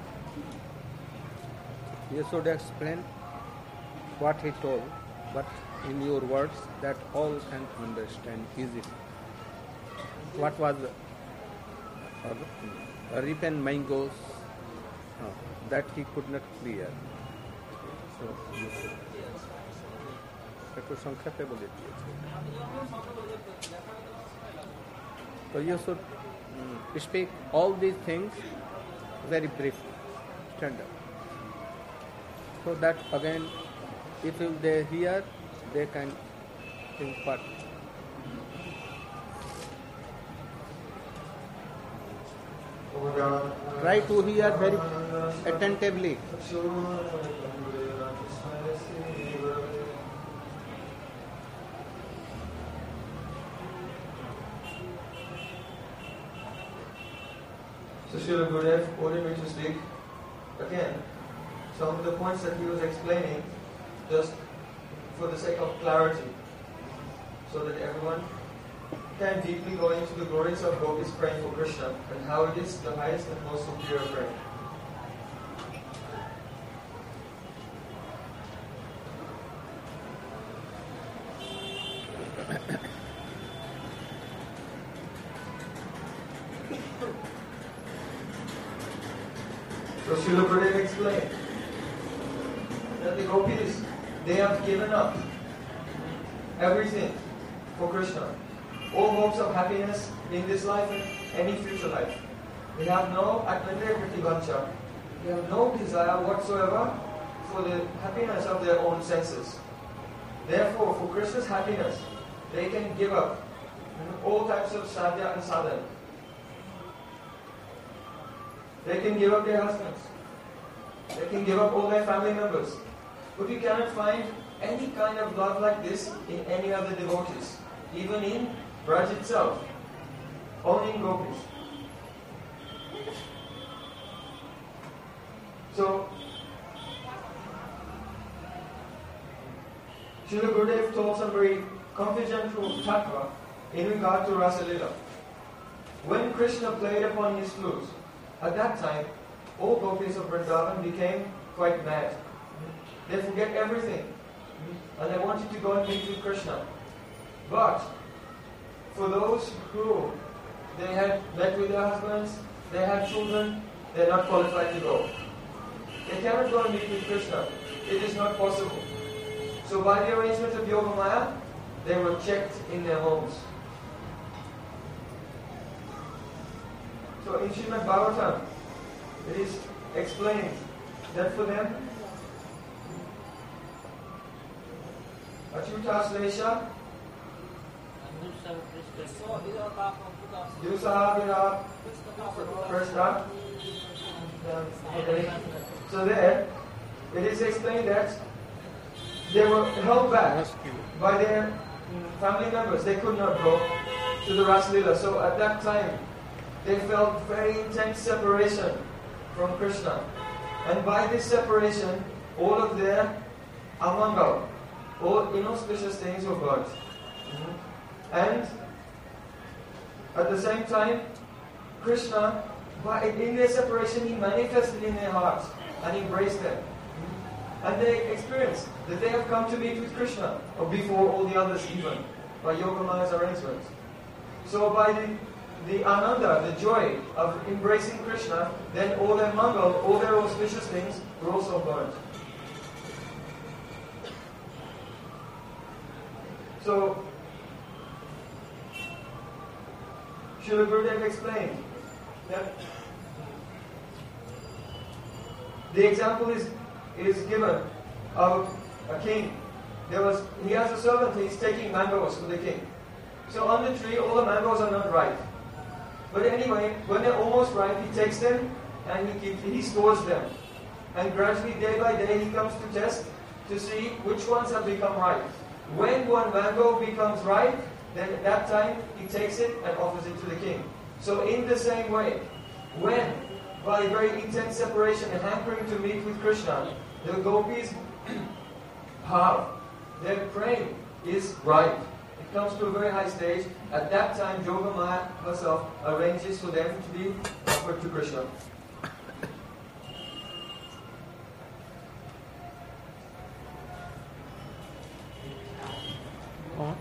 you should explain what he told, but in your words that all can understand easily. What was uh, uh, ripen mangoes uh, that he could not clear? So, একটু সংক্ষেপে বলে দিয়েছে। So you should um, speak all these things very briefly, stand up. So that again, if they hear, they can impart. Try to hear very attentively. So Srila Gurudev ordered me to speak again some of the points that he was explaining just for the sake of clarity, so that everyone can deeply go into the glories of gopis praying for Krishna and how it is the highest and most superior prayer. So Srila Gurudev explained that the gopis, they have given up everything for Krishna. All hopes of happiness in this life and any future life. They have no atmandaya prativancha. They have no desire whatsoever for the happiness of their own senses. Therefore, for Krishna's happiness, they can give up all types of sadhya and sadhana. They can give up their husbands. They can give up all their family members. But you cannot find any kind of love like this in any other devotees, even in Braj itself, only in gopis. So, Srila Gurudev told some very confidential tattva in regard to Rasa Lila. When Krishna played upon his flute, at that time, all gopis of Vrindavan became quite mad. They forget everything, and they wanted to go and meet with Krishna. But for those who they had met with their husbands, they had children, they are not qualified to go. They cannot go and meet with Krishna. It is not possible. So by the arrangement of Yogamaya, they were checked in their homes. So in Srimad Bhagavatam, it is explained that for them, Achyutasvesha, Dusahavira, Krishna. Okay. So there, it is explained that they were held back by their family members. They could not go to the Ras Leela. So at that time, they felt very intense separation from Krishna. And by this separation, all of their amangal, all inauspicious things were burnt. Mm-hmm. And at the same time, Krishna, by, in their separation, he manifested in their hearts and embraced them. Mm-hmm. And they experienced that they have come to meet with Krishna, or before all the others even, by Yogamaya's arrangement. So by the the ananda, the joy of embracing Krishna, then all their mangal, all their auspicious things were also burnt. So, Srila Gurudev explained that the example is, is given of a king. There was, he has a servant, he's taking mangoes for the king. So on the tree, all the mangoes are not ripe. But anyway, when they're almost ripe, he takes them and he keeps, he stores them. And gradually, day by day, he comes to test to see which ones have become ripe. When one mango becomes ripe, then at that time, he takes it and offers it to the king. So in the same way, when, by very intense separation and hankering to meet with Krishna, the gopis have, their praying is ripe. It comes to a very high stage. At that time, Yogamaya herself arranges for them to be offered to Krishna. Huh?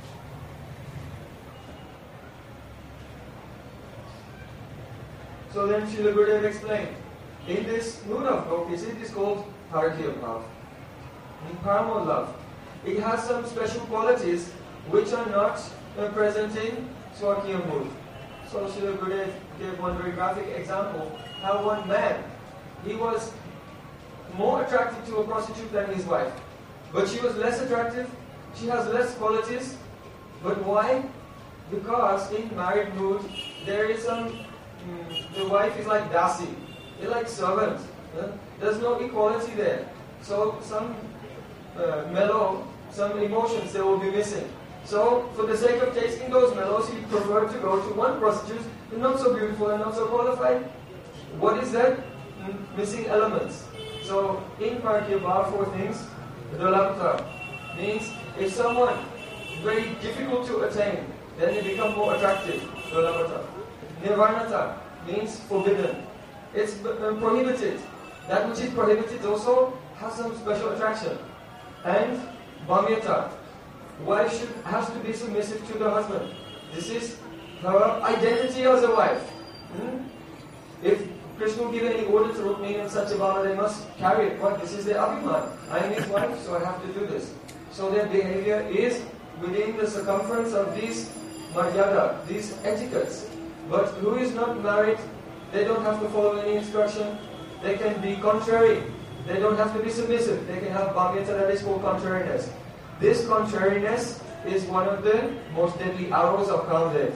So then Srila Gurudev explained, in this mood of gopis, it is called Bharatiya Bhav, Paramo love. It has some special qualities which are not uh, present in Swakiya mood. So Srila Gurudev gave one very graphic example, how one man, he was more attracted to a prostitute than his wife. But she was less attractive, she has less qualities. But why? Because in married mood, there is some, mm, the wife is like dasi, they're like servant. Uh, there's no equality there. So some uh, mellow, some emotions they will be missing. So, for the sake of tasting those mellows, he preferred to go to one prostitute who's not so beautiful and not so qualified. What is that? Mm, missing elements. So, in Bharatiya Bhav, four things. Dulabhata means if someone is very difficult to attain, then they become more attractive. Dulabhata. Nirvarnata means forbidden. It's uh, prohibited. That which is prohibited also has some special attraction. And Bhamyata. Wife should, has to be submissive to the husband. This is her identity as a wife. Hmm? If Krishna will give any order to Rukmini and Satyabhama, they must carry it. What? This is their abhiman. I am his wife, so I have to do this. So their behavior is within the circumference of these maryada, these etiquettes. But who is not married, they don't have to follow any instruction. They can be contrary. They don't have to be submissive. They can have bhamyata, that is called contrariness. This contrariness is one of the most deadly arrows of Kamdev.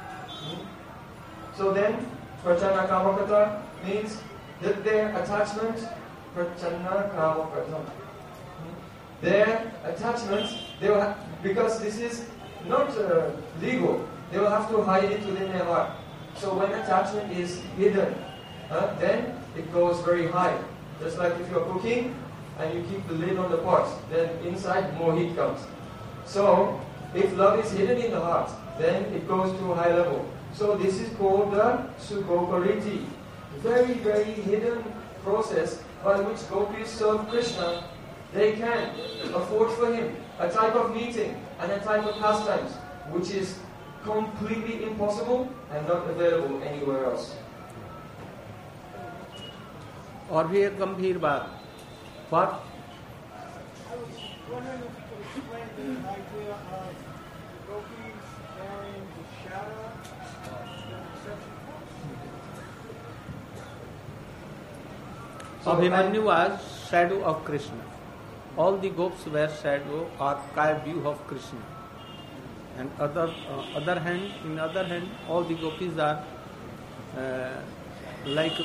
So then, Prachana Kamakata means that their attachment, Prachana Kamakata, their attachment, they will have, because this is not uh, legal, they will have to hide it within their heart. So when attachment is hidden, uh, then it goes very high. Just like if you're cooking, and you keep the lid on the pot, then inside more heat comes. So, if love is hidden in the heart, then it goes to a high level. So this is called the Sugopariti. Very, very hidden process by which gopis serve Krishna. They can afford for him a type of meeting and a type of pastimes which is completely impossible and not available anywhere else. और भी एक गंभीर बात, What? I was wondering if you could explain the idea of gopis carrying the shadow of the reception. Abhimanyu was shadow of Krishna. All the gopis were shadow or sky view of Krishna. And other uh, other hand, in other hand, all the gopis are uh, like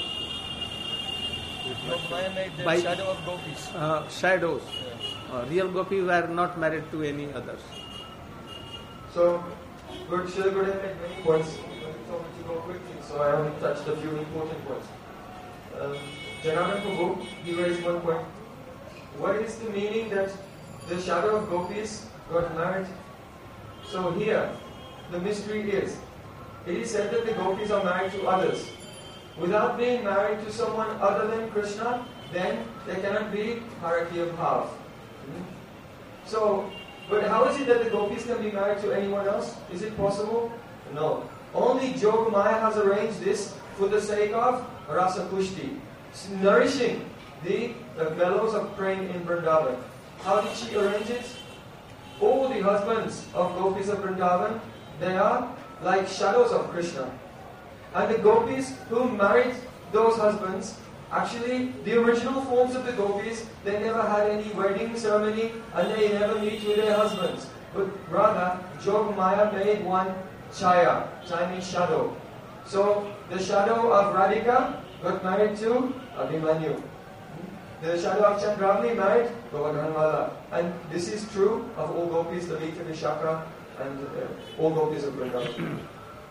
Maya made the by shadow of gopis. uh, shadows. Uh, real gopis were not married to any others. So, Lord Srila Gurudev made many points. He told me to go quickly, so I only touched a few important points. Um, Janardhan Prabhu, he raised one point. What is the meaning that the shadow of gopis got married? So here, the mystery is, it is said that the gopis are married to others. Without being married to someone other than Krishna, then there cannot be Harakiya Bhav. Hmm? So, but how is it that the gopis can be married to anyone else? Is it possible? No. Only Jogamaya has arranged this for the sake of Rasa Pushti, nourishing the, the fellows of praying in Vrindavan. How did she arrange it? All the husbands of gopis of Vrindavan, they are like shadows of Krishna. And the gopis who married those husbands, actually the original forms of the gopis, they never had any wedding ceremony and they never meet with their husbands. But rather, Jogamaya made one chaya, chaya means shadow. So the shadow of Radhika got married to Abhimanyu. The shadow of Chandravani married Govardhanmala. And this is true of all gopis, Lalita, Vishaka, and uh, all gopis of Vrindavan.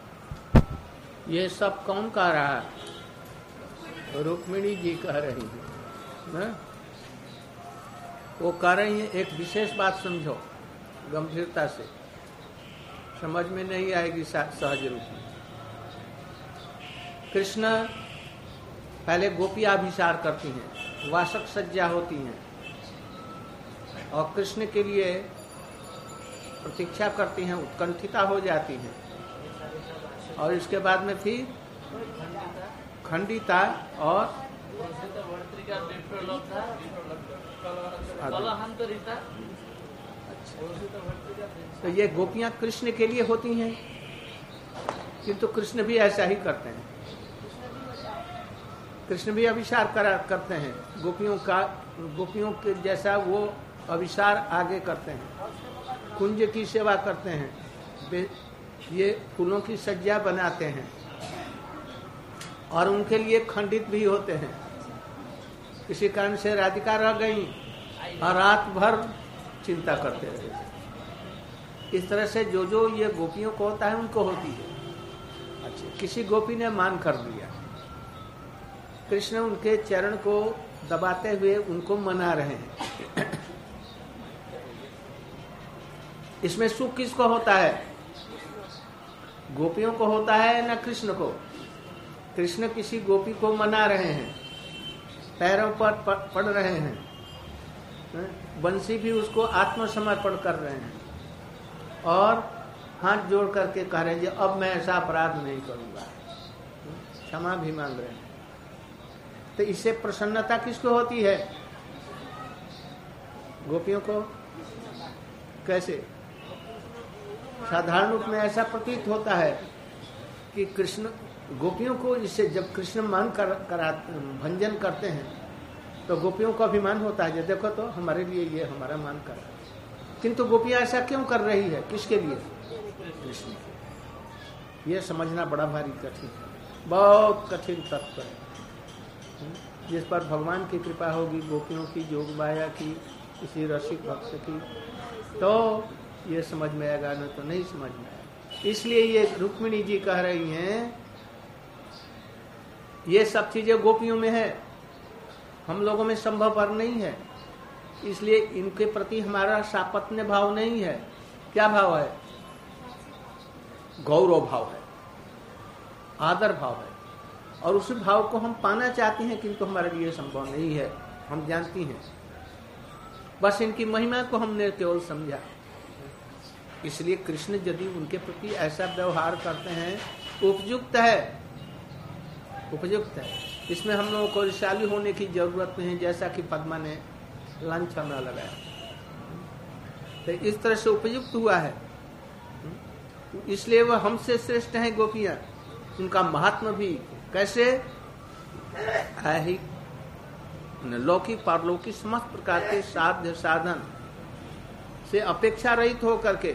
ये सब कौन कह रहा है? रुक्मिणी जी कह रही है, है? वो कह रही है, एक विशेष बात समझो गंभीरता से, समझ में नहीं आएगी सहज रूप में। कृष्ण पहले गोपियाभिसार करती हैं, वासक सज्जा होती हैं और कृष्ण के लिए प्रतीक्षा करती हैं, उत्कंठिता हो जाती हैं और इसके बाद में फिर खंडिता और तो ये गोपियां कृष्ण के लिए होती हैं, किंतु कृष्ण भी ऐसा ही करते हैं। कृष्ण भी अभिसार करा करते हैं, गोपियों का गोपियों के जैसा वो अभिसार आगे करते हैं, कुंज की सेवा करते हैं, ये फूलों की सज्जा बनाते हैं और उनके लिए खंडित भी होते हैं। किसी कारण से राधिका रह गई और रात भर चिंता करते रहे। इस तरह से जो जो ये गोपियों को होता है उनको होती है। अच्छा, किसी गोपी ने मान कर लिया, कृष्ण उनके चरण को दबाते हुए उनको मना रहे हैं। इसमें सुख किसको होता है? गोपियों को होता है ना कृष्ण को? कृष्ण किसी गोपी को मना रहे हैं, पैरों पर पड़ रहे हैं, बंसी भी उसको आत्मसमर्पण कर रहे हैं और हाथ जोड़ करके कह रहे हैं अब मैं ऐसा अपराध नहीं करूंगा, क्षमा भी मांग रहे हैं। तो इससे प्रसन्नता किसको होती है? गोपियों को। कैसे? साधारण रूप में ऐसा प्रतीत होता है कि कृष्ण गोपियों को, इससे जब कृष्ण मान कर, करा भंजन करते हैं तो गोपियों को अभिमान होता है, देखो तो हमारे लिए ये हमारा मान कर। किंतु गोपियां ऐसा क्यों कर रही है? किसके लिए? कृष्ण के। ये समझना बड़ा भारी कठिन है, बहुत कठिन तत्व है, जिस पर भगवान की कृपा होगी, गोपियों की, जोगमाया की, किसी रसिक भक्त की, तो ये समझ में आएगा, नहीं तो नहीं समझ में आएगा। इसलिए ये रुक्मिणी जी कह रही हैं ये सब चीजें गोपियों में है, हम लोगों में संभव पर नहीं है, इसलिए इनके प्रति हमारा सापत्न्य भाव नहीं है। क्या भाव है? गौरव भाव है, आदर भाव है, और उस भाव को हम पाना चाहते हैं, किंतु हमारे लिए संभव नहीं है। हम जानती हैं, बस इनकी महिमा को हमने केवल समझा, इसलिए कृष्ण यदि उनके प्रति ऐसा व्यवहार करते हैं उपयुक्त है, उपयुक्त है। इसमें हम लोगों को ईर्ष्यालु होने की जरूरत नहीं, जैसा कि पद्मा ने लांछना लगाया, तो इस तरह से उपयुक्त हुआ है। इसलिए वह हमसे श्रेष्ठ हैं गोपियां। उनका महात्मा भी कैसे है ही लौकिक पारलौकिक समस्त प्रकार के साध्य साधन से अपेक्षा रहित होकर के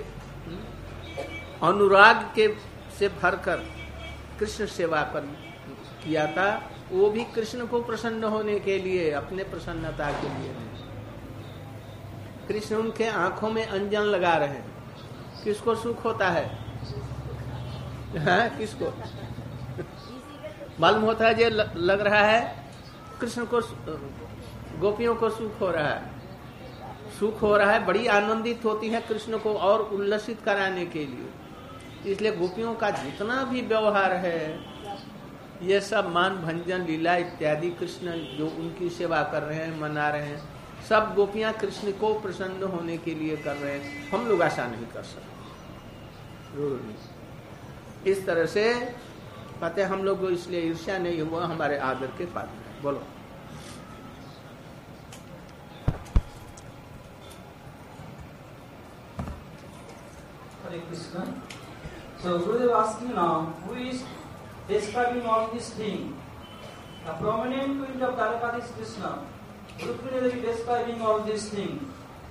अनुराग के से भरकर कृष्ण सेवा पर किया था। वो भी कृष्ण को प्रसन्न होने के लिए, अपने प्रसन्नता के लिए नहीं। कृष्ण उनके आंखों में अंजन लगा रहे हैं, किसको सुख होता है? हाँ, किसको मालूम होता है? ये लग रहा है कृष्ण को, गोपियों को सुख हो रहा है, सुख हो रहा है, बड़ी आनंदित होती है कृष्ण को और उल्लसित कराने के लिए। इसलिए गोपियों का जितना भी व्यवहार है, ये सब मान भंजन लीला इत्यादि कृष्ण जो उनकी सेवा कर रहे हैं, मना रहे हैं, सब गोपियां कृष्ण को प्रसन्न होने के लिए कर रहे हैं। हम लोग ऐसा नहीं कर सकते। इस तरह से कहते हैं हम लोग, इसलिए ईर्ष्या नहीं हुआ, हमारे आदर के पात्र है। बोलो। Hare Krishna. So Gurudev asking now, who is describing all these things? A prominent queen of Dwaraka is Krishna. Rukmini is describing all these things.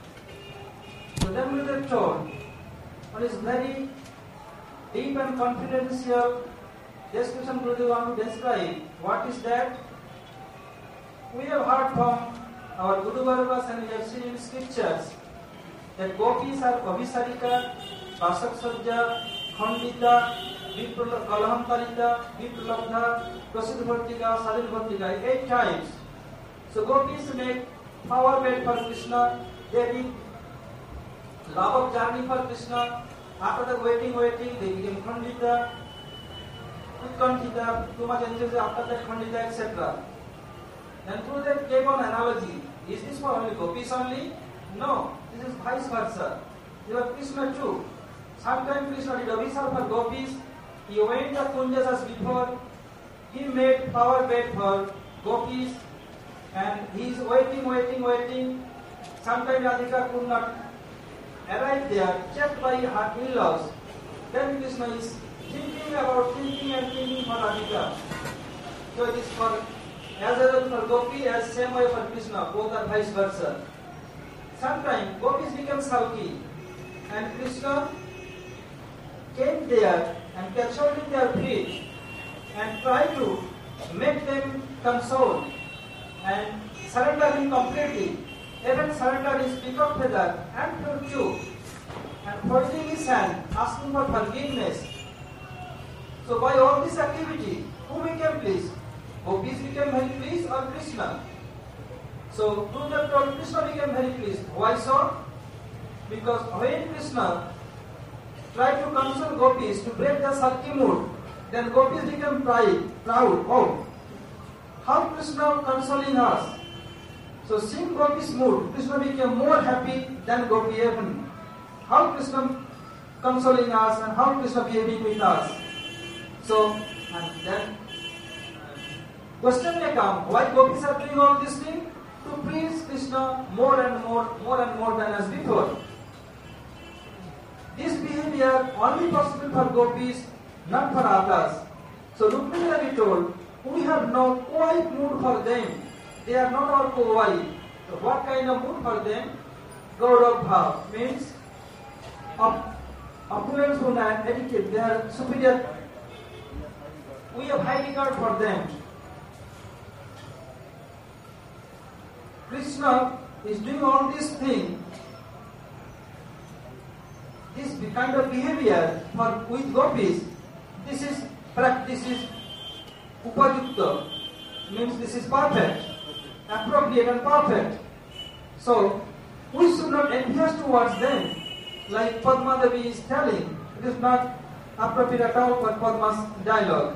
So then Gurudev told, what is very deep and confidential description Gurudev want to describe. What is that? We have heard from our Guru Vargas and we have seen in scriptures that gopis are Abhisarika, Vasak Sajja, Khandita, Kalaham Talita, Vipralabdha, Prasidh Bhartika, Sadil Bhartika, eight times. So gopis make power bed for Krishna, they did love of journey for Krishna. After the waiting, waiting, they became Khandita, Utkandita, too much enthusiasm after that Khandita, et cetera. And through that gave an analogy. Is this for only gopis only? No, this is vice versa. You have Krishna too. Sometimes Krishna did abhisar for gopis. He went the kunjas as before. He made power bed for gopis. And he is waiting, waiting, waiting. Sometimes Radhika could not arrive there, checked by her in-laws. Then Krishna is thinking about thinking and thinking for Radhika. So it is for as well for gopi as same way for Krishna, both are vice versa. Sometimes gopis become sulky and Krishna came there and kept holding their feet and tried to make them console and surrender him completely. Even surrendered his peacock feather and pure tube and folding his hand, asking for forgiveness. So by all this activity, who became pleased? Gopis became very pleased or Krishna? So through that told Krishna became very pleased. Why so? Because when Krishna tried to console gopis to break the sulky mood, then gopis became pride, proud. Oh, how Krishna consoling us. So seeing gopis mood, Krishna became more happy than gopi even. How Krishna consoling us and how Krishna behaving with us. So, and then question may come, why gopis are doing all these things? To please Krishna more and more, more and more than as before. This behavior only possible for gopis, not for others. So Rukmini Devi told, we have no quiet mood for them. They are not our quiet. So what kind of mood for them? Gaurav Bhav means opulence and etiquette. They are superior. We have high regard for them. Krishna is doing all these things, this kind of behavior for with gopis. This is practice is upayukta, means this is perfect, appropriate and perfect. So we should not envious towards them, like Padma Devi is telling. It is not appropriate at all for Padma's dialogue.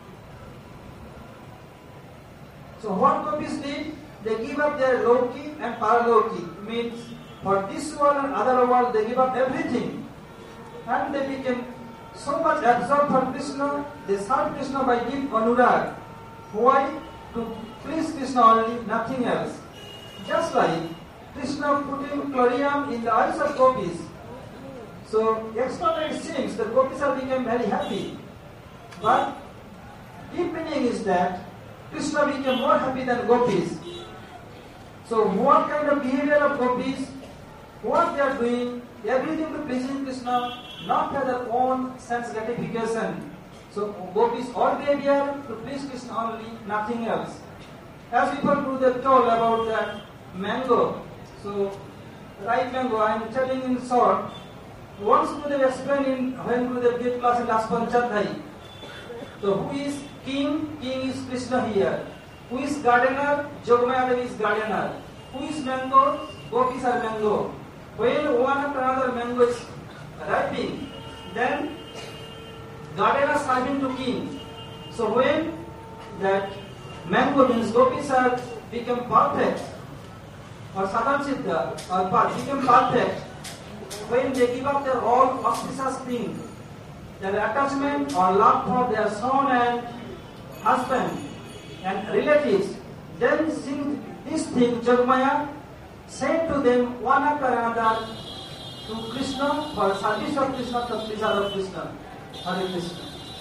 So what gopis did? They give up their Loki and Paraloki. Means for this world and other world they give up everything and they became so much absorbed for Krishna, they served Krishna by deep anurag. Why? To please Krishna only, nothing else. Just like Krishna putting chlorium in the eyes of gopis. So externally it seems the gopis have become very happy. But deep meaning is that Krishna became more happy than gopis. So what kind of behavior of gopis, what they are doing, everything to pleasing Krishna, not for their own sense gratification. So gopis all behavior to please Krishna only, nothing else. As before Gurudev told about that mango, so ripe mango, I am telling in short. Once Gurudev explained in when Gurudev gave class in last Panchadhyay. So who is king? King is Krishna here. Who is gardener? Jogamaya Devi is gardener. Who is mango? Gopis are mango. When one after another mango is ripening, then gardener serving to king. So when that mango means gopis are become perfect, or sadhan siddha, or become perfect, when they give up their all auspicious things, their attachment or love for their son and husband and relatives, then sing this thing, Jogamaya, said to them one after another to Krishna for service of Krishna, for pleasure of Krishna. Hare Krishna.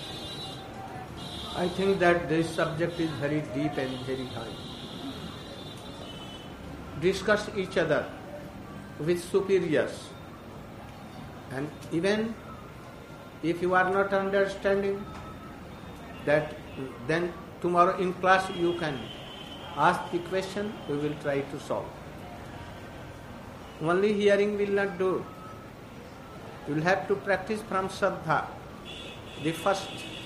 I think that this subject is very deep and very high. Discuss each other with superiors, and even if you are not understanding that, then tomorrow in class you can ask the question, we will try to solve. Only hearing will not do. You will have to practice from Shraddha, the first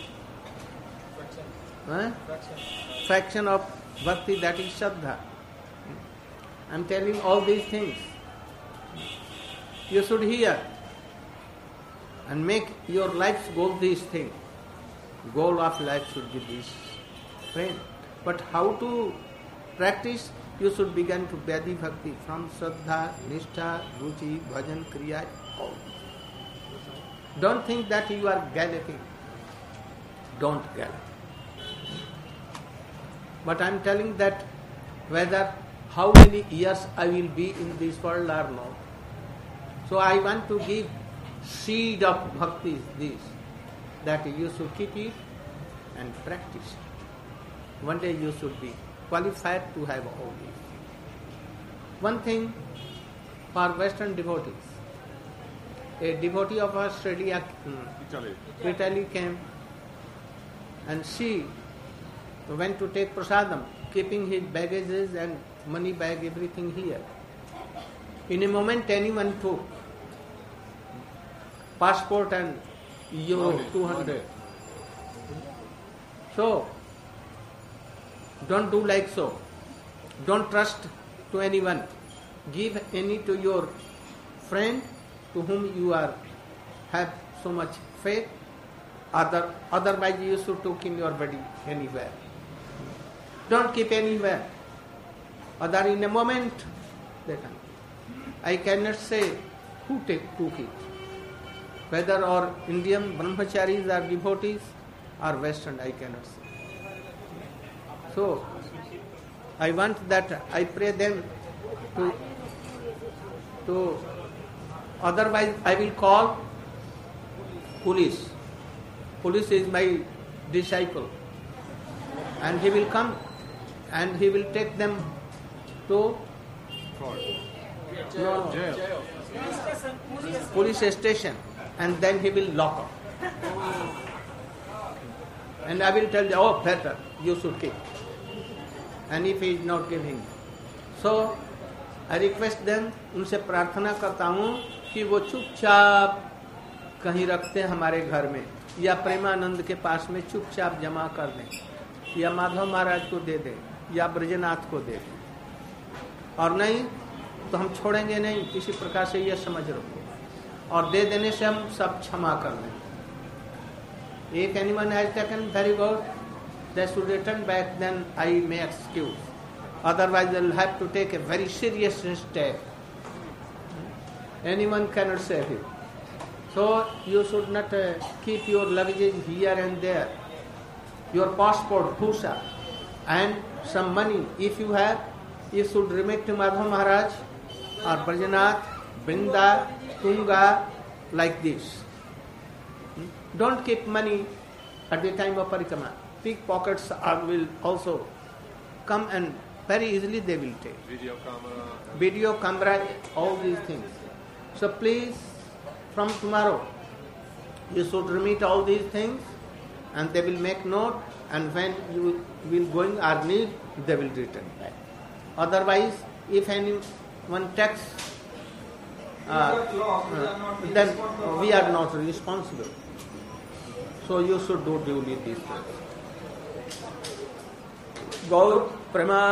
huh? fraction of bhakti, that is Shraddha. I am telling all these things. You should hear and make your life's goal these things. Goal of life should be this. Friend. But how to practice? You should begin to Vyadi Bhakti from Shraddha, Nishtha, Ruchi, Bhajan, Kriya, all. Don't think that you are galloping. Don't gallop. But I am telling that whether how many years I will be in this world or not. So I want to give seed of bhakti this, that you should keep it and practice it. One day you should be qualified to have all this. One thing for Western devotees, a devotee of Australia, Italy, Italy came, and she went to take prasadam, keeping his baggages and money bag, everything here. In a moment anyone took passport and euro two hundred. So, don't do like so. Don't trust to anyone. Give any to your friend to whom you are have so much faith. Other, otherwise you should take in your body anywhere. Don't keep anywhere. Other in a moment they can. I cannot say who take, took it. Whether or Indian brahmacharis are devotees or Western, I cannot say. So, I want that, I pray them to, to otherwise I will call police. Police is my disciple. And he will come and he will take them to no, Jail. police station, and then he will lock up. And I will tell you, oh, better, you should keep. And if he is not giving. So, I request them, उनसे प्रार्थना करता हूँ कि वो चुपचाप कहीं रखते हैं हमारे घर में, या प्रेमानंद के पास में चुपचाप जमा कर दें, या माधव महाराज को दे दें, या ब्रजनाथ को दे दें, और नहीं तो हम छोड़ेंगे नहीं, किसी प्रकार से यह समझ रखो, और दे देने से हम सब क्षमा कर दें. If anyone has taken very good, they should return back, then I may excuse. Otherwise they will have to take a very serious step. Anyone cannot save him. So you should not uh, keep your luggage here and there. Your passport, Bhusha, and some money, if you have, you should remit to Madhav Maharaj or Brajanath, Vrinda, Tunga, like this. Don't keep money at the time of parikrama. Pickpockets are, will also come and very easily they will take. Video camera. Video camera, all these things. So please, from tomorrow, you should remit all these things and they will make note, and when you will going or need, they will return back. Otherwise, if anyone takes, uh, uh, then we are not responsible. So you should do duly these things. Gaur Prema